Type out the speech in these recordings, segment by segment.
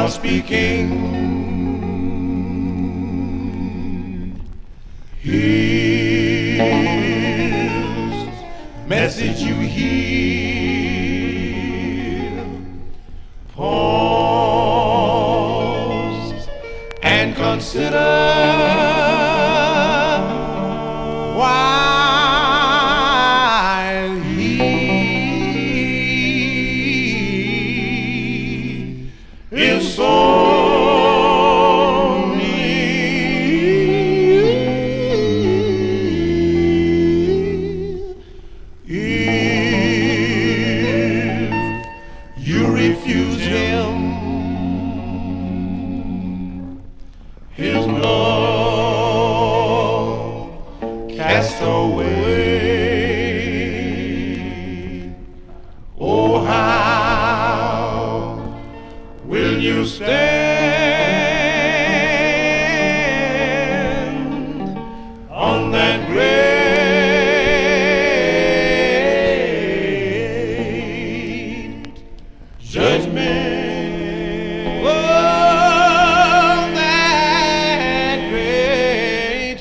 now speaking. His message you hear. Pause and consider while he is so near. If you refuse him, his love cast away. Oh, how will you stand on that great judgment? Oh, that great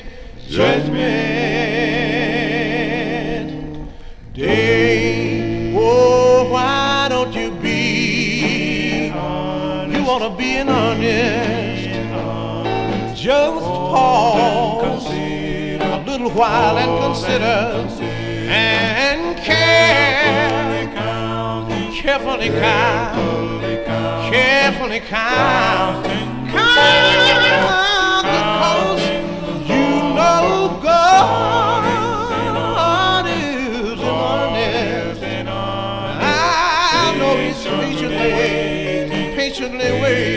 judgment day. Oh, why don't you be honest? You ought to be an honest. Just pause a little while and consider and carefully count, because you know God is honest. I know He's patiently waiting.